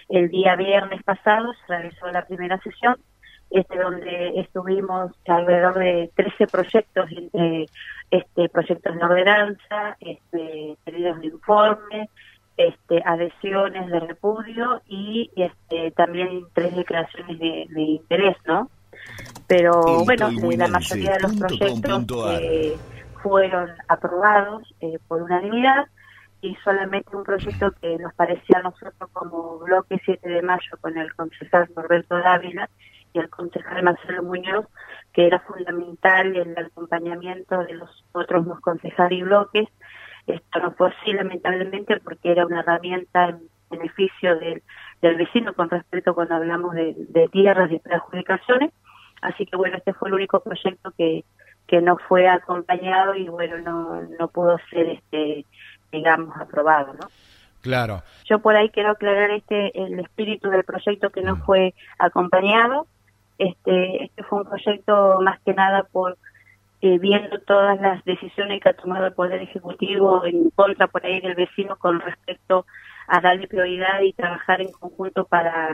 El día viernes pasado se realizó la primera sesión, donde estuvimos alrededor de 13 proyectos, proyectos de ordenanza, pedidos de informe, adhesiones de repudio y también 3 declaraciones de interés, ¿no? Pero bueno, la mayoría de los proyectos fueron aprobados por unanimidad, y solamente un proyecto que nos parecía a nosotros como bloque 7 de mayo con el concejal Norberto Dávila y el concejal Marcelo Muñoz, que era fundamental en el acompañamiento de los otros dos concejales y bloques. Esto no fue así, lamentablemente, porque era una herramienta en beneficio del vecino con respecto cuando hablamos de tierras y adjudicaciones. Así que bueno, este fue el único proyecto que no fue acompañado y bueno, no pudo ser digamos aprobado, ¿no? Claro. Yo por ahí quiero aclarar el espíritu del proyecto que no fue acompañado. Este fue un proyecto más que nada por viendo todas las decisiones que ha tomado el Poder Ejecutivo en contra por ahí del vecino con respecto a darle prioridad y trabajar en conjunto para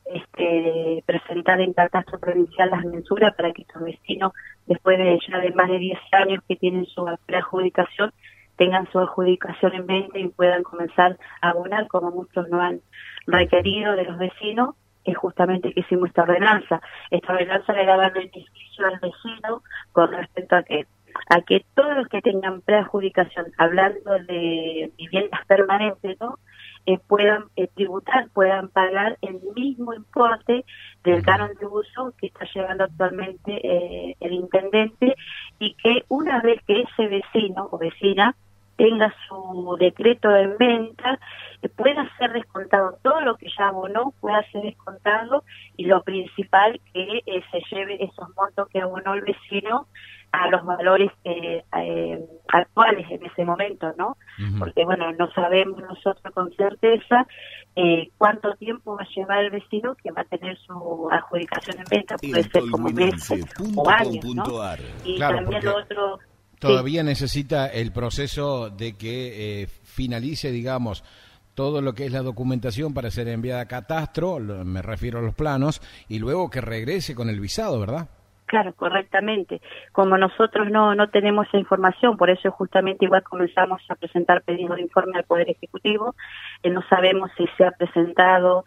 presentar en catastro provincial las mensuras para que estos vecinos, después de ya de más de 10 años que tienen su preadjudicación, tengan su adjudicación en mente y puedan comenzar a abonar, como muchos no han requerido de los vecinos. Es justamente que hicimos esta ordenanza. Esta ordenanza le daba beneficio al vecino con respecto a que todos los que tengan preadjudicación, hablando de viviendas permanentes, ¿no? Puedan tributar, puedan pagar el mismo importe del canon de uso que está llevando actualmente el intendente, y que una vez que ese vecino o vecina tenga su decreto en venta, pueda ser descontado todo lo que ya abonó, pueda ser descontado, y lo principal que se lleve esos montos que abonó el vecino a los valores actuales en ese momento, ¿no? Porque bueno, no sabemos nosotros con certeza cuánto tiempo va a llevar el vecino que va a tener su adjudicación en venta, puede ser como meses o años, ¿no? Y claro, también lo otro... Todavía necesita el proceso de que finalice, digamos, todo lo que es la documentación para ser enviada a catastro, me refiero a los planos, y luego que regrese con el visado, ¿verdad? Claro, correctamente. Como nosotros no tenemos esa información, por eso justamente igual comenzamos a presentar pedidos de informe al Poder Ejecutivo. No sabemos si se ha presentado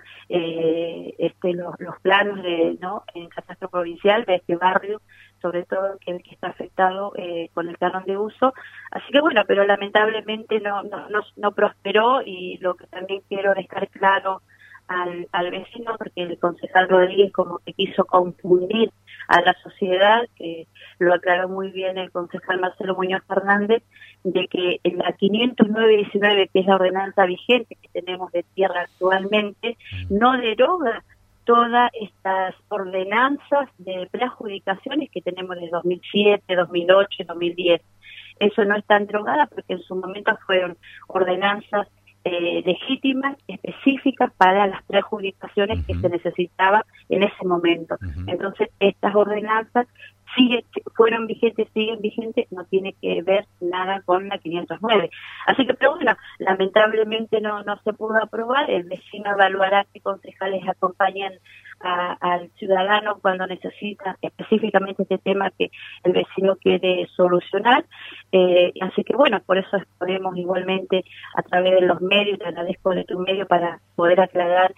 los planos en catastro provincial de este barrio, sobre todo que está afectado con el canon de uso. Así que bueno, pero lamentablemente no prosperó, y lo que también quiero dejar claro al vecino, porque el concejal Rodríguez como que quiso confundir a la sociedad, que lo aclaró muy bien el concejal Marcelo Muñoz Fernández, de que en la 509-19, que es la ordenanza vigente que tenemos de tierra actualmente, no deroga todas estas ordenanzas de preadjudicaciones que tenemos de 2007, 2008, 2010. Eso no está derogada porque en su momento fueron ordenanzas legítimas, específicas para las preadjudicaciones que se necesitaba en ese momento. Entonces, estas ordenanzas fueron vigentes, siguen vigentes, no tiene que ver nada con la 509. Así que, pero bueno, lamentablemente no se pudo aprobar. El vecino evaluará qué concejales acompañan al ciudadano cuando necesita específicamente este tema que el vecino quiere solucionar. Así que bueno, por eso podemos igualmente a través de los medios, te agradezco de tu medio para poder aclarar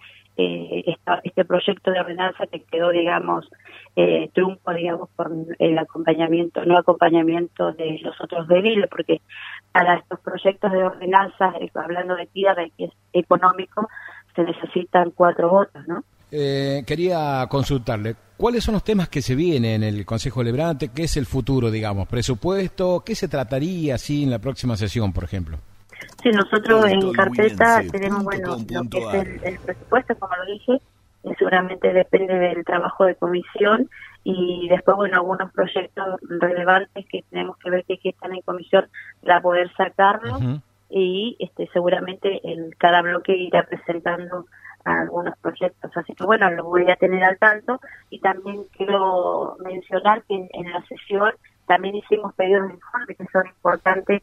este proyecto de ordenanza que quedó, digamos, trunco, digamos, por el acompañamiento, no acompañamiento de los otros ediles, porque para estos proyectos de ordenanza, hablando de tierra y que es económico, se necesitan 4 votos, ¿no? Quería consultarle, ¿cuáles son los temas que se vienen en el Consejo Deliberante? ¿Qué es el futuro, digamos? ¿Presupuesto? ¿Qué se trataría así en la próxima sesión, por ejemplo? Sí, nosotros en carpeta tenemos, bueno, lo que es el presupuesto, como lo dije, seguramente depende del trabajo de comisión, y después, bueno, algunos proyectos relevantes que tenemos que ver que están en comisión para poder sacarlos, y seguramente cada bloque irá presentando algunos proyectos, así que bueno, lo voy a tener al tanto. Y también quiero mencionar que en la sesión también hicimos pedidos de informe que son importantes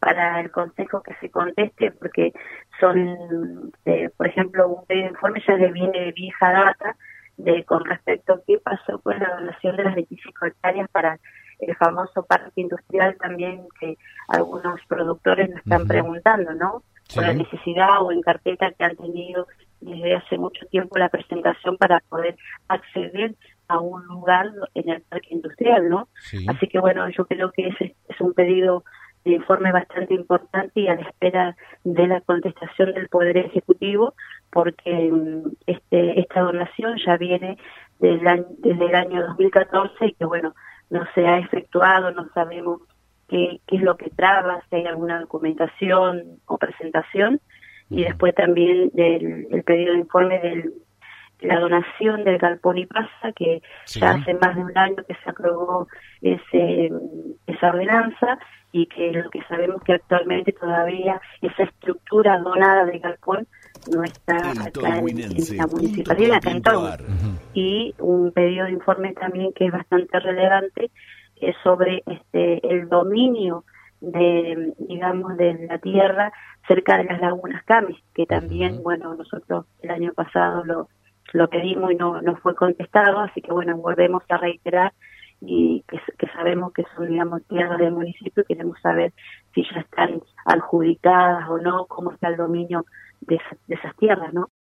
para el Consejo que se conteste, porque son, por ejemplo, un pedido de informe ya le viene de vieja data con respecto a qué pasó con la donación de las 25 hectáreas para el famoso parque industrial también, que algunos productores nos están preguntando, ¿no? Sí. Por la necesidad o en carpeta que han tenido desde hace mucho tiempo la presentación para poder acceder a un lugar en el parque industrial, ¿no? Sí. Así que bueno, yo creo que es un pedido de informe bastante importante y a la espera de la contestación del Poder Ejecutivo, porque esta donación ya viene desde el año 2014 y que bueno, no se ha efectuado, no sabemos qué es lo que traba, si hay alguna documentación o presentación, y después también el pedido de informe de la donación del Galpón y Pasa, que ya hace más de un año que se aprobó esa ordenanza, y que lo que sabemos que actualmente todavía esa estructura donada del Galpón no está acá en la municipalidad, acá en Torno. Y un pedido de informe también que es bastante relevante, es sobre el dominio de, digamos, de la tierra cerca de las lagunas Camis, que también, bueno, nosotros el año pasado lo pedimos y no fue contestado, así que bueno, volvemos a reiterar y que sabemos que son, digamos, tierras del municipio, y queremos saber si ya están adjudicadas o no, cómo está el dominio de esas tierras, ¿no?